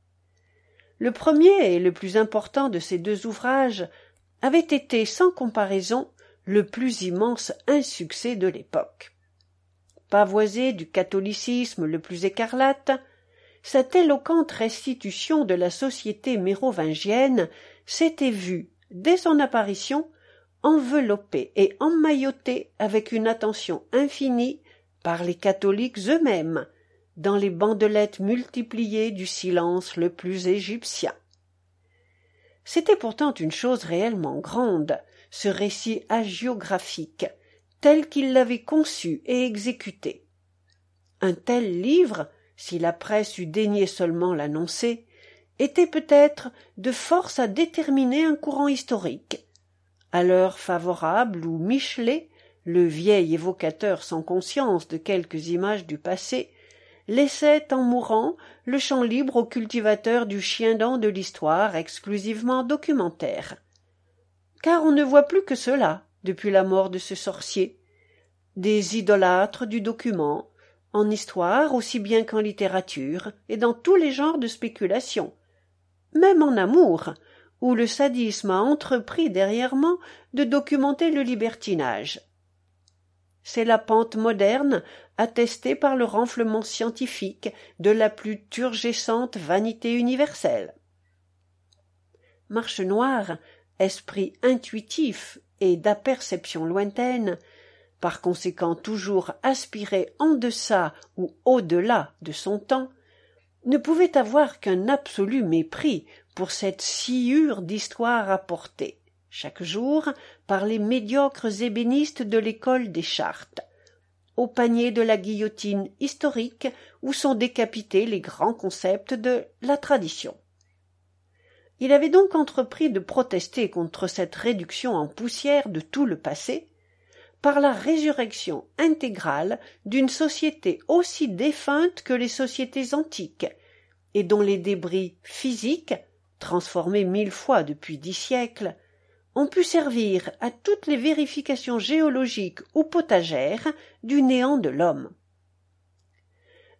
Le premier et le plus important de ces deux ouvrages avait été sans comparaison le plus immense insuccès de l'époque. Pavoisé du catholicisme le plus écarlate, cette éloquente restitution de la société mérovingienne s'était vue, dès son apparition, enveloppée et emmaillotée avec une attention infinie par les catholiques eux-mêmes, dans les bandelettes multipliées du silence le plus égyptien. C'était pourtant une chose réellement grande, ce récit hagiographique, tel qu'il l'avait conçu et exécuté. Un tel livre, si la presse eût daigné seulement l'annoncer, était peut-être de force à déterminer un courant historique. À l'heure favorable où Michelet, le vieil évocateur sans conscience de quelques images du passé, laissait en mourant le champ libre aux cultivateurs du chien-dent de l'histoire exclusivement documentaire. Car on ne voit plus que cela depuis la mort de ce sorcier, des idolâtres du document, en histoire aussi bien qu'en littérature et dans tous les genres de spéculation, même en amour, où le sadisme a entrepris dernièrement de documenter le libertinage. C'est la pente moderne attestée par le renflement scientifique de la plus turgescente vanité universelle. Marchenoir, esprit intuitif et d'aperception lointaine, par conséquent toujours aspiré en deçà ou au-delà de son temps, ne pouvait avoir qu'un absolu mépris pour cette sciure d'histoire apportée, chaque jour, par les médiocres ébénistes de l'école des Chartes, au panier de la guillotine historique où sont décapités les grands concepts de la tradition. Il avait donc entrepris de protester contre cette réduction en poussière de tout le passé, par la résurrection intégrale d'une société aussi défunte que les sociétés antiques, et dont les débris physiques, transformés mille fois depuis dix siècles, ont pu servir à toutes les vérifications géologiques ou potagères du néant de l'homme.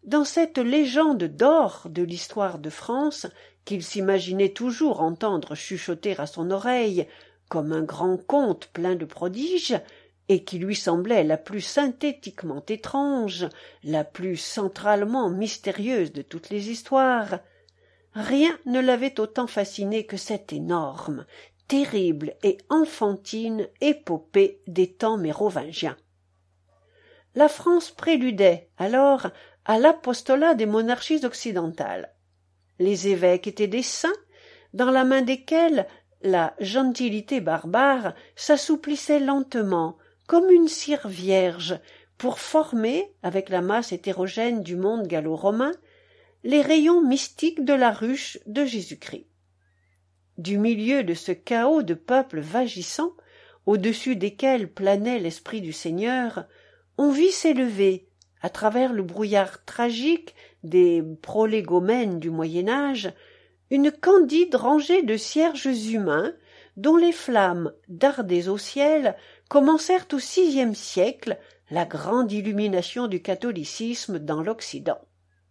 dans cette légende d'or de l'histoire de France, qu'il s'imaginait toujours entendre chuchoter à son oreille, comme un grand conte plein de prodiges, et qui lui semblait la plus synthétiquement étrange, la plus centralement mystérieuse de toutes les histoires, rien ne l'avait autant fasciné que cette énorme, terrible et enfantine épopée des temps mérovingiens. La France préludait alors à l'apostolat des monarchies occidentales. Les évêques étaient des saints, dans la main desquels la gentilité barbare s'assouplissait lentement, comme une cire vierge, pour former, avec la masse hétérogène du monde gallo-romain, les rayons mystiques de la ruche de Jésus-Christ. Du milieu de ce chaos de peuples vagissants, au-dessus desquels planait l'Esprit du Seigneur, on vit s'élever, à travers le brouillard tragique des prolégomènes du Moyen-Âge, une candide rangée de cierges humains dont les flammes dardaient au ciel commencèrent au sixième siècle la grande illumination du catholicisme dans l'Occident.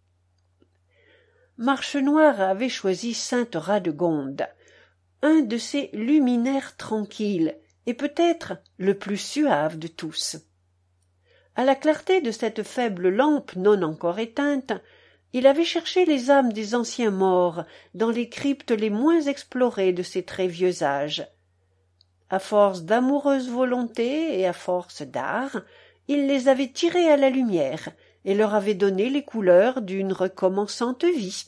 Marchenoir avait choisi sainte Radegonde, un de ces luminaires tranquilles, et peut-être le plus suave de tous. À la clarté de cette faible lampe non encore éteinte, il avait cherché les âmes des anciens morts dans les cryptes les moins explorées de ces très vieux âges. À force d'amoureuse volonté et à force d'art, il les avait tirées à la lumière et leur avait donné les couleurs d'une recommençante vie.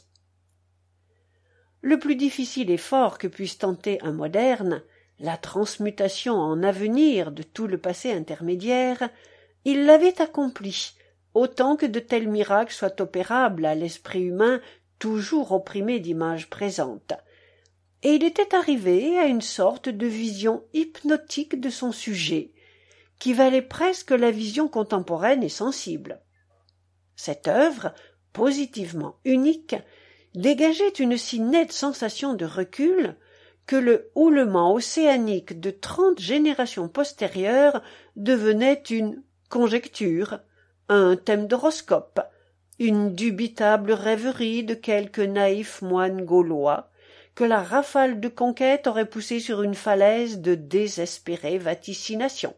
Le plus difficile effort que puisse tenter un moderne, la transmutation en avenir de tout le passé intermédiaire, il l'avait accompli, autant que de tels miracles soient opérables à l'esprit humain toujours opprimé d'images présentes. Et il était arrivé à une sorte de vision hypnotique de son sujet, qui valait presque la vision contemporaine et sensible. Cette œuvre, positivement unique, dégageait une si nette sensation de recul que le houlement océanique de trente générations postérieures devenait une conjecture, un thème d'horoscope, une dubitable rêverie de quelque naïf moine gaulois que la rafale de conquête aurait poussé sur une falaise de désespérées vaticinations.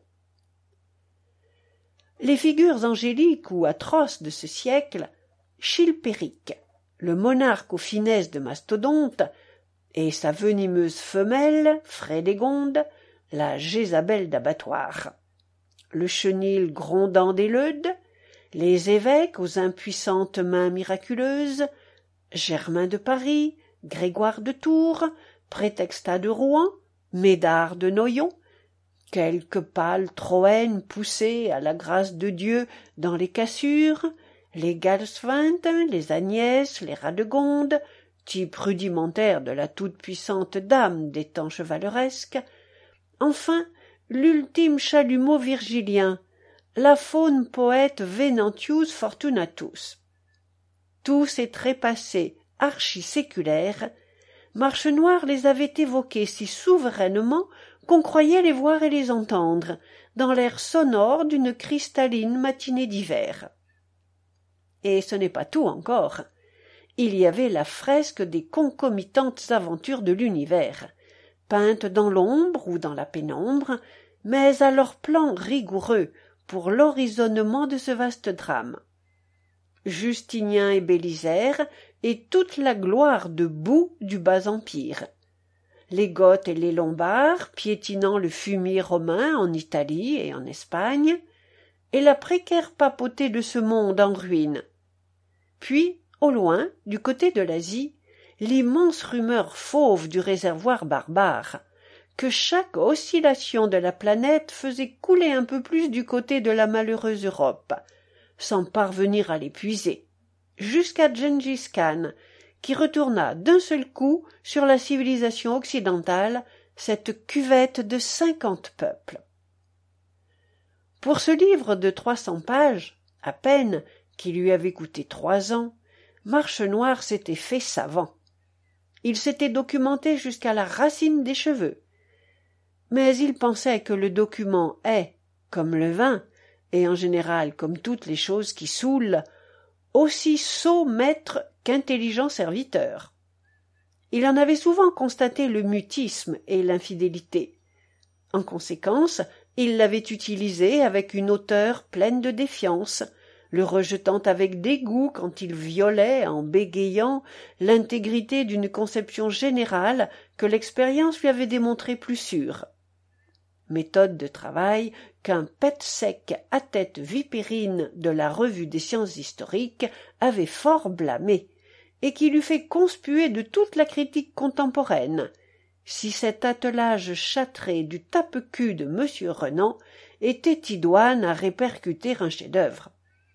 Les figures angéliques ou atroces de ce siècle, Chilpéric, le monarque aux finesses de mastodonte, et sa venimeuse femelle, Frédégonde, la Jézabel d'abattoir, le chenil grondant des leudes, les évêques aux impuissantes mains miraculeuses, Germain de Paris, Grégoire de Tours, Prétextat de Rouen, Médard de Noyon, quelques pâles Troènes poussées à la grâce de Dieu dans les cassures, les Galswindt, les Agnès, les Radegonde, type rudimentaire de la toute-puissante dame des temps chevaleresques, enfin l'ultime chalumeau virgilien, la faune poète Venantius Fortunatus. Tous ces trépassés archi-séculaires, Marchenoir les avait évoqués si souverainement qu'on croyait les voir et les entendre, dans l'air sonore d'une cristalline matinée d'hiver. Et ce n'est pas tout encore. Il y avait la fresque des concomitantes aventures de l'univers, peintes dans l'ombre ou dans la pénombre, mais à leur plan rigoureux pour l'horizonnement de ce vaste drame. Justinien et Bélisaire et toute la gloire debout du bas-empire. Les Goths et les Lombards piétinant le fumier romain en Italie et en Espagne, et la précaire papauté de ce monde en ruine. Puis, au loin, du côté de l'Asie, l'immense rumeur fauve du réservoir barbare, que chaque oscillation de la planète faisait couler un peu plus du côté de la malheureuse Europe, sans parvenir à l'épuiser, jusqu'à Gengis Khan, qui retourna d'un seul coup sur la civilisation occidentale cette cuvette de cinquante peuples. Pour ce livre de trois cents pages, à peine, qui lui avait coûté trois ans, Marchenoir s'était fait savant. Il s'était documenté jusqu'à la racine des cheveux. Mais il pensait que le document est, comme le vin, et en général comme toutes les choses qui saoulent, aussi sot maître qu'intelligent serviteur. Il en avait souvent constaté le mutisme et l'infidélité. En conséquence, il l'avait utilisé avec une hauteur pleine de défiance, le rejetant avec dégoût quand il violait, en bégayant, l'intégrité d'une conception générale que l'expérience lui avait démontrée plus sûre. Méthode de travail qu'un pet sec à tête vipérine de la Revue des sciences historiques avait fort blâmé, et qui l'eût fait conspuer de toute la critique contemporaine, si cet attelage châtré du tape-cul de Monsieur Renan était idoine à répercuter un chef-d'œuvre.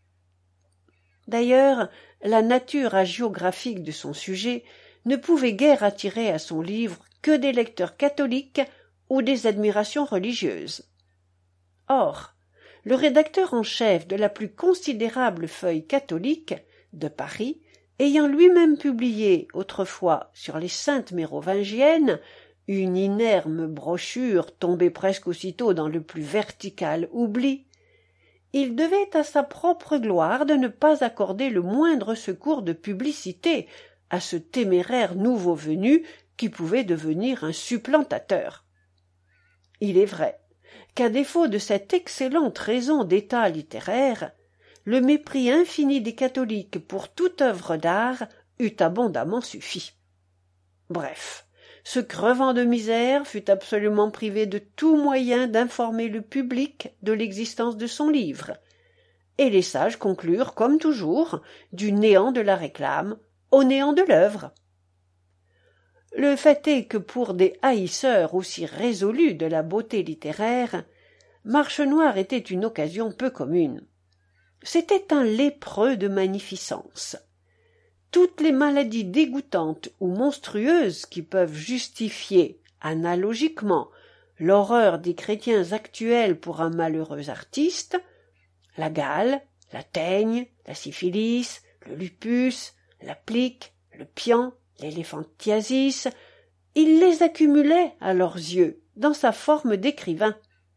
D'ailleurs, la nature hagiographique de son sujet ne pouvait guère attirer à son livre que des lecteurs catholiques ou des admirations religieuses. Or, le rédacteur en chef de la plus considérable feuille catholique de Paris, ayant lui-même publié autrefois sur les saintes mérovingiennes une inerme brochure tombée presque aussitôt dans le plus vertical oubli, il devait à sa propre gloire de ne pas accorder le moindre secours de publicité à ce téméraire nouveau venu qui pouvait devenir un supplantateur. Il est vrai qu'à défaut de cette excellente raison d'état littéraire, le mépris infini des catholiques pour toute œuvre d'art eût abondamment suffi. Bref, ce crevant de misère fut absolument privé de tout moyen d'informer le public de l'existence de son livre, et les sages conclurent, comme toujours, du néant de la réclame au néant de l'œuvre. Le fait est que pour des haïsseurs aussi résolus de la beauté littéraire, Marchenoir était une occasion peu commune. C'était un lépreux de magnificence. Toutes les maladies dégoûtantes ou monstrueuses qui peuvent justifier, analogiquement, l'horreur des chrétiens actuels pour un malheureux artiste, la gale, la teigne, la syphilis, le lupus, la plique, le pian, l'éléphantiasis, il les accumulait à leurs yeux dans sa forme d'écrivain.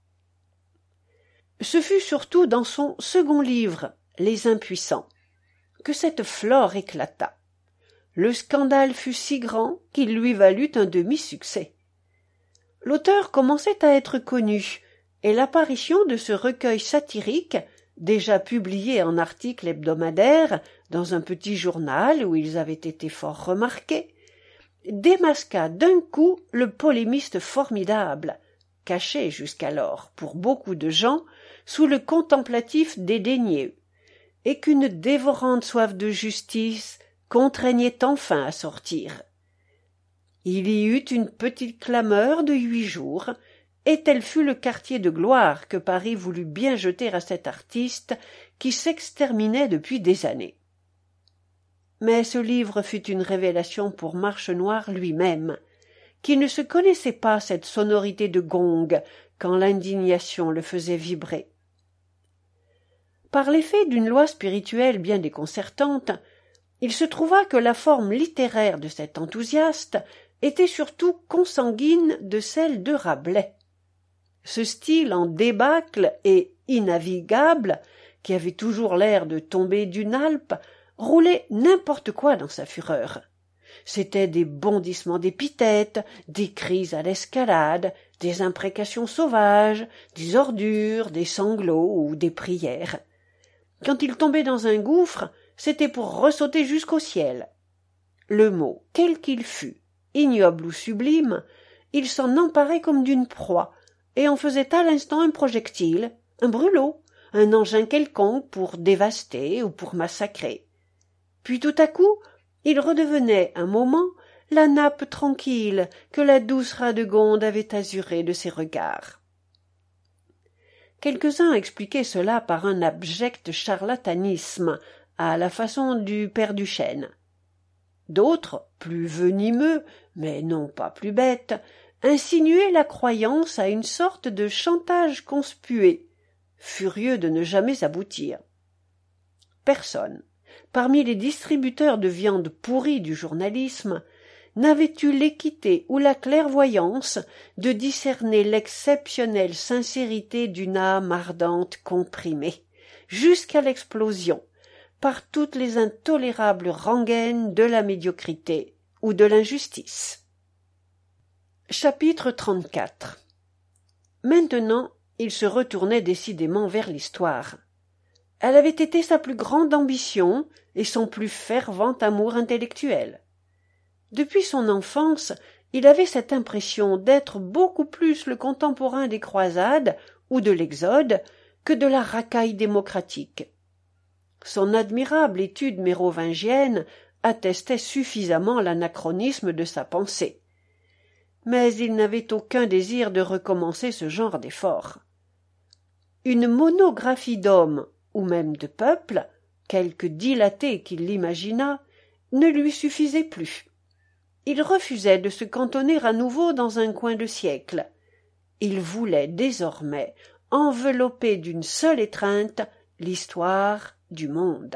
Ce fut surtout dans son second livre, Les Impuissants, que cette flore éclata. Le scandale fut si grand qu'il lui valut un demi-succès. L'auteur commençait à être connu, et l'apparition de ce recueil satirique, déjà publié en articles hebdomadaires dans un petit journal où ils avaient été fort remarqués, démasqua d'un coup le polémiste formidable, caché jusqu'alors, pour beaucoup de gens, sous le contemplatif dédaigneux, et qu'une dévorante soif de justice contraignait enfin à sortir. Il y eut une petite clameur de huit jours, et tel fut le quartier de gloire que Paris voulut bien jeter à cet artiste qui s'exterminait depuis des années. Mais ce livre fut une révélation pour Marchenoir lui-même, qui ne se connaissait pas cette sonorité de gong quand l'indignation le faisait vibrer. Par l'effet d'une loi spirituelle bien déconcertante, il se trouva que la forme littéraire de cet enthousiaste était surtout consanguine de celle de Rabelais. Ce style en débâcle et innavigable, qui avait toujours l'air de tomber d'une Alpe, roulait n'importe quoi dans sa fureur. C'étaient des bondissements d'épithètes, des cris à l'escalade, des imprécations sauvages, des ordures, des sanglots ou des prières. Quand il tombait dans un gouffre, c'était pour ressauter jusqu'au ciel. Le mot, quel qu'il fût, ignoble ou sublime, il s'en emparait comme d'une proie, et en faisait à l'instant un projectile, un brûlot, un engin quelconque pour dévaster ou pour massacrer. Puis tout à coup, il redevenait un moment la nappe tranquille que la douce Radegonde avait azurée de ses regards. Quelques-uns expliquaient cela par un abject charlatanisme, à la façon du père Duchêne. D'autres, plus venimeux, mais non pas plus bêtes, insinuaient la croyance à une sorte de chantage conspué, furieux de ne jamais aboutir. Personne, parmi les distributeurs de viande pourrie du journalisme, n'avait eu l'équité ou la clairvoyance de discerner l'exceptionnelle sincérité d'une âme ardente comprimée, jusqu'à l'explosion, par toutes les intolérables rengaines de la médiocrité ou de l'injustice. Chapitre trente-quatre. Maintenant, il se retournait décidément vers l'histoire. Elle avait été sa plus grande ambition et son plus fervent amour intellectuel. Depuis son enfance, il avait cette impression d'être beaucoup plus le contemporain des croisades ou de l'Exode que de la racaille démocratique. Son admirable étude mérovingienne attestait suffisamment l'anachronisme de sa pensée. Mais il n'avait aucun désir de recommencer ce genre d'effort. Une monographie d'hommes, ou même de peuples, quelque dilatée qu'il l'imaginât, ne lui suffisait plus. Il refusait de se cantonner à nouveau dans un coin de siècle. Il voulait désormais envelopper d'une seule étreinte l'histoire du monde.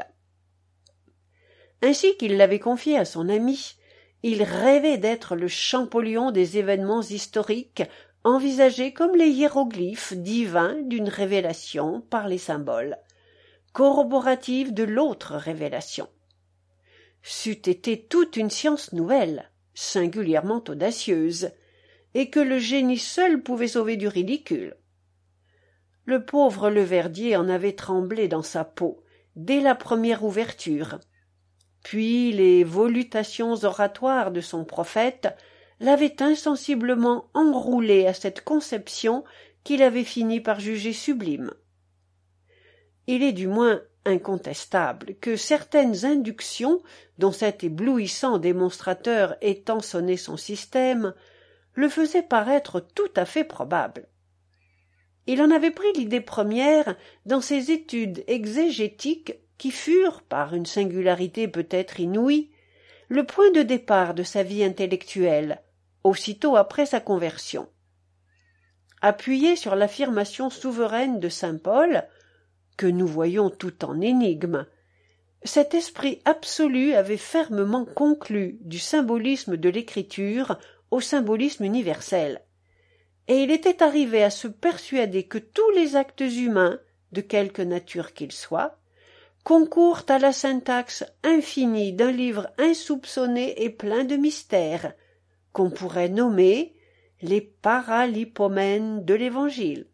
Ainsi qu'il l'avait confié à son ami, il rêvait d'être le Champollion des événements historiques envisagés comme les hiéroglyphes divins d'une révélation par les symboles, corroborative de l'autre révélation. C'eût été toute une science nouvelle, singulièrement audacieuse, et que le génie seul pouvait sauver du ridicule. Le pauvre Leverdier en avait tremblé dans sa peau, dès la première ouverture. Puis les volutations oratoires de son prophète l'avaient insensiblement enroulé à cette conception qu'il avait fini par juger sublime. Il est du moins incontestable que certaines inductions dont cet éblouissant démonstrateur étançonnait son système le faisaient paraître tout à fait probable. Il en avait pris l'idée première dans ses études exégétiques qui furent, par une singularité peut-être inouïe, le point de départ de sa vie intellectuelle, aussitôt après sa conversion. Appuyé sur l'affirmation souveraine de saint Paul, que nous voyons tout en énigme, cet esprit absolu avait fermement conclu du symbolisme de l'écriture au symbolisme universel, et il était arrivé à se persuader que tous les actes humains, de quelque nature qu'ils soient, concourent à la syntaxe infinie d'un livre insoupçonné et plein de mystères, qu'on pourrait nommer les paralipomènes de l'Évangile.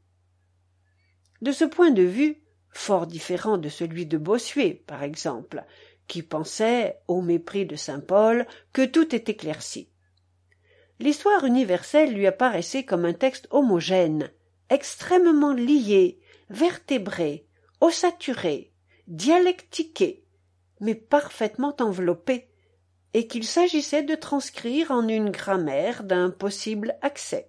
De ce point de vue, fort différent de celui de Bossuet, par exemple, qui pensait, au mépris de saint Paul, que tout est éclairci. L'histoire universelle lui apparaissait comme un texte homogène, extrêmement lié, vertébré, ossaturé, dialectiqué, mais parfaitement enveloppé, et qu'il s'agissait de transcrire en une grammaire d'un possible accès.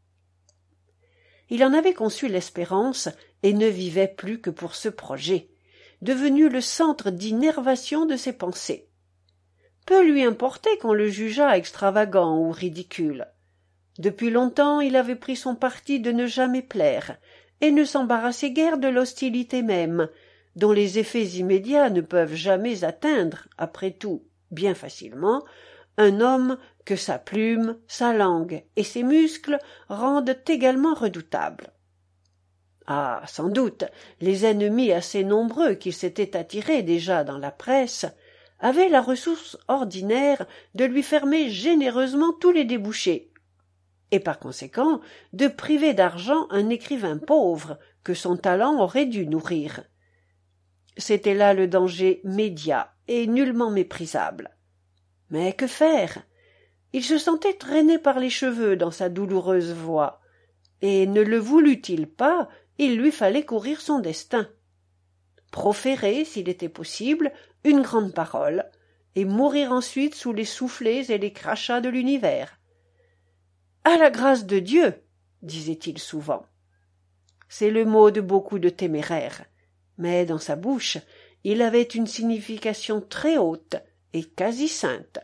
Il en avait conçu l'espérance et ne vivait plus que pour ce projet, devenu le centre d'innervation de ses pensées. Peu lui importait qu'on le jugeât extravagant ou ridicule. Depuis longtemps il avait pris son parti de ne jamais plaire, et ne s'embarrassait guère de l'hostilité même, dont les effets immédiats ne peuvent jamais atteindre, après tout, bien facilement, un homme que sa plume, sa langue et ses muscles rendent également redoutable. Ah, sans doute, les ennemis assez nombreux qu'il s'était attirés déjà dans la presse avaient la ressource ordinaire de lui fermer généreusement tous les débouchés, et par conséquent de priver d'argent un écrivain pauvre que son talent aurait dû nourrir. C'était là le danger médiat et nullement méprisable. Mais que faire? Il se sentait traîné par les cheveux dans sa douloureuse voie, et ne le voulut-il pas, il lui fallait courir son destin. Proférer, s'il était possible, une grande parole, et mourir ensuite sous les soufflets et les crachats de l'univers. « À la grâce de Dieu !» disait-il souvent. C'est le mot de beaucoup de téméraires, mais dans sa bouche il avait une signification très haute et quasi sainte.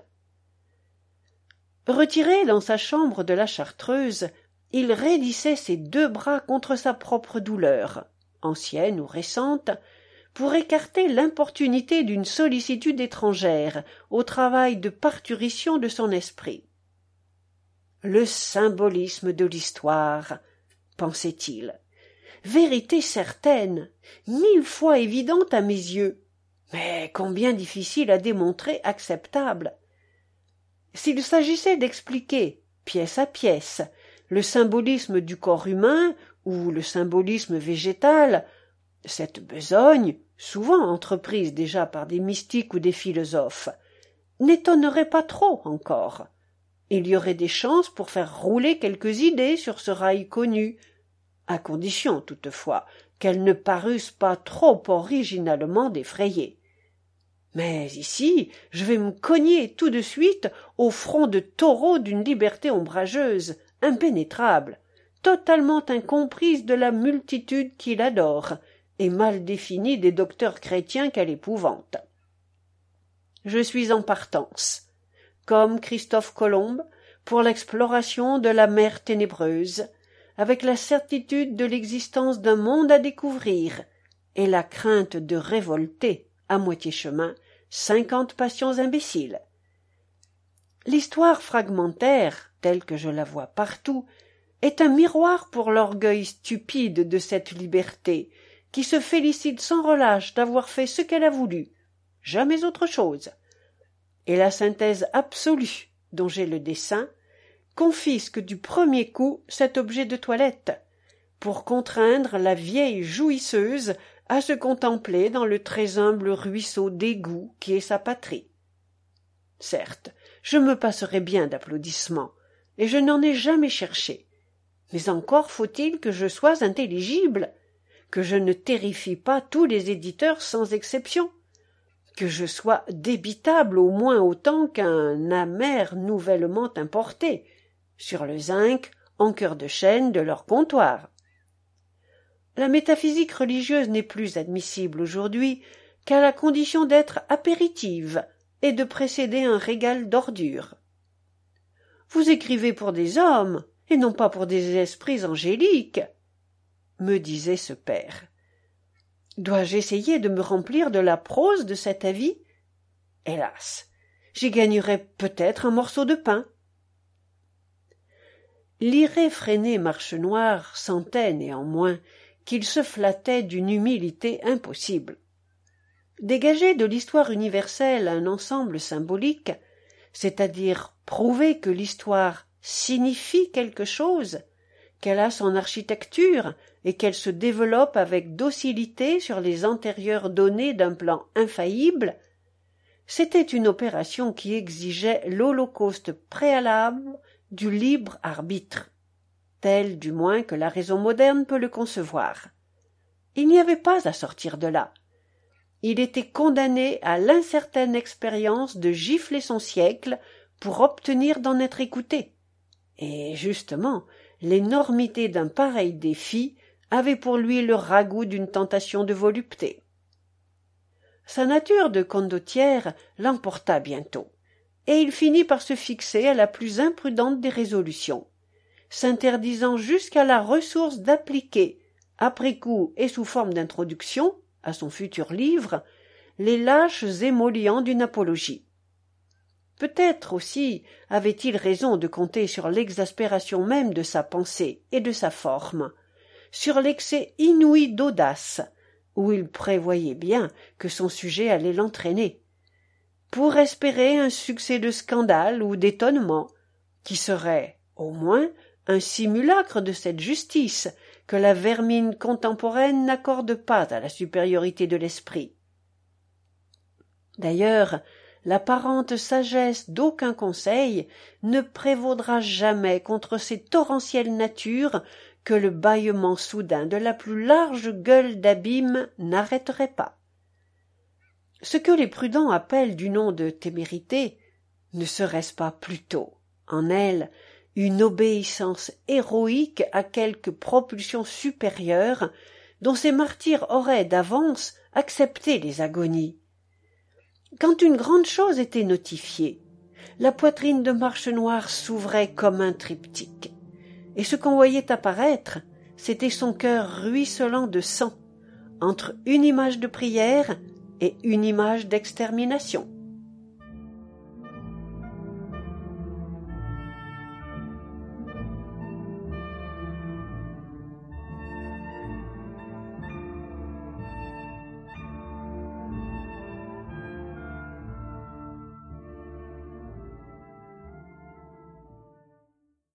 Retiré dans sa chambre de la Chartreuse, il raidissait ses deux bras contre sa propre douleur, ancienne ou récente, pour écarter l'importunité d'une sollicitude étrangère au travail de parturition de son esprit. Le symbolisme de l'histoire, pensait-il, vérité certaine, mille fois évidente à mes yeux, mais combien difficile à démontrer acceptable. S'il s'agissait d'expliquer, pièce à pièce, le symbolisme du corps humain ou le symbolisme végétal, cette besogne, souvent entreprise déjà par des mystiques ou des philosophes, n'étonnerait pas trop encore. Il y aurait des chances pour faire rouler quelques idées sur ce rail connu, à condition toutefois qu'elles ne parussent pas trop originalement défrayées. Mais ici, je vais me cogner tout de suite au front de taureau d'une liberté ombrageuse, impénétrable, totalement incomprise de la multitude qui l'adore, et mal définie des docteurs chrétiens qu'elle épouvante. Je suis en partance, comme Christophe Colomb, pour l'exploration de la mer ténébreuse, avec la certitude de l'existence d'un monde à découvrir, et la crainte de révolter, à moitié chemin, cinquante passions imbéciles. L'histoire fragmentaire, telle que je la vois partout, est un miroir pour l'orgueil stupide de cette liberté, qui se félicite sans relâche d'avoir fait ce qu'elle a voulu, jamais autre chose. Et la synthèse absolue, dont j'ai le dessein, confisque du premier coup cet objet de toilette, pour contraindre la vieille jouisseuse à se contempler dans le très humble ruisseau d'égout qui est sa patrie. Certes, je me passerai bien d'applaudissements, et je n'en ai jamais cherché, mais encore faut-il que je sois intelligible, que je ne terrifie pas tous les éditeurs sans exception, que je sois débitable au moins autant qu'un amer nouvellement importé, sur le zinc, en cœur de chêne de leur comptoir. La métaphysique religieuse n'est plus admissible aujourd'hui qu'à la condition d'être apéritive et de précéder un régal d'ordures. Vous écrivez pour des hommes, et non pas pour des esprits angéliques, me disait ce père. Dois-je essayer de me remplir de la prose de cet avis? Hélas, j'y gagnerais peut-être un morceau de pain. L'irréfréné Marchenoir sentait néanmoins qu'il se flattait d'une humilité impossible. Dégager de l'histoire universelle un ensemble symbolique, c'est-à-dire prouver que l'histoire signifie quelque chose, qu'elle a son architecture et qu'elle se développe avec docilité sur les antérieures données d'un plan infaillible, c'était une opération qui exigeait l'holocauste préalable du libre arbitre, tel du moins que la raison moderne peut le concevoir. Il n'y avait pas à sortir de là. Il était condamné à l'incertaine expérience de gifler son siècle pour obtenir d'en être écouté. Et justement, l'énormité d'un pareil défi avait pour lui le ragoût d'une tentation de volupté. Sa nature de condottière l'emporta bientôt, et il finit par se fixer à la plus imprudente des résolutions, s'interdisant jusqu'à la ressource d'appliquer, après coup et sous forme d'introduction, à son futur livre, les lâches émollients d'une apologie. Peut-être aussi avait-il raison de compter sur l'exaspération même de sa pensée et de sa forme, sur l'excès inouï d'audace, où il prévoyait bien que son sujet allait l'entraîner, pour espérer un succès de scandale ou d'étonnement, qui serait, au moins, un simulacre de cette justice que la vermine contemporaine n'accorde pas à la supériorité de l'esprit. D'ailleurs, l'apparente sagesse d'aucun conseil ne prévaudra jamais contre ces torrentielles natures que le bâillement soudain de la plus large gueule d'abîme n'arrêterait pas. Ce que les prudents appellent du nom de témérité, ne serait-ce pas plutôt, en elle, une obéissance héroïque à quelque propulsion supérieure dont ces martyrs auraient d'avance accepté les agonies? Quand une grande chose était notifiée, la poitrine de Marchenoir s'ouvrait comme un triptyque, et ce qu'on voyait apparaître, c'était son cœur ruisselant de sang, entre une image de prière et une image d'extermination.